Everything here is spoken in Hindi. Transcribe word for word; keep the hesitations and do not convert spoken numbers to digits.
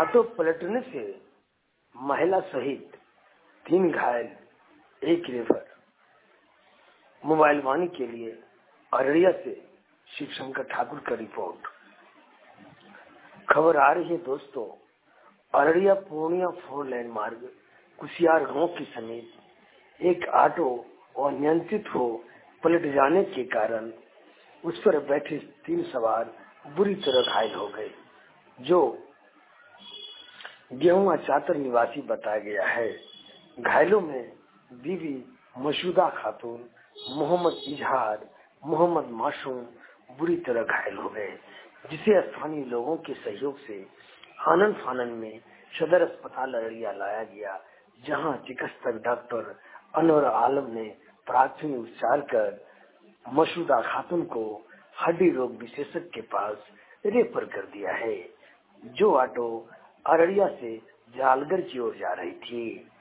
ऑटो पलटने से महिला सहित तीन घायल, एक रेफर। मोबाइल वाणी के लिए अररिया से शिव शंकर ठाकुर का रिपोर्ट। खबर आ रही है दोस्तों, अररिया पूर्णिया फोर लेन मार्ग कुसियार गांव के समीप एक ऑटो अनियंत्रित हो पलट जाने के कारण उस पर बैठे तीन सवार बुरी तरह घायल हो गए, जो गेहुआ चातर निवासी बताया गया है। घायलों में बीवी मसूदा खातून, मोहम्मद इजहार, मोहम्मद मासूम बुरी तरह घायल हो गए, जिसे स्थानीय लोगों के सहयोग से आनन फानन में सदर अस्पताल अररिया लाया गया, जहां चिकित्सक डॉक्टर अनवर आलम ने प्राथमिक उपचार कर मसूदा खातून को हड्डी रोग विशेषज्ञ के पास रेफर कर दिया है, जो ऑटो अररिया से जालगर की ओर जा रही थी।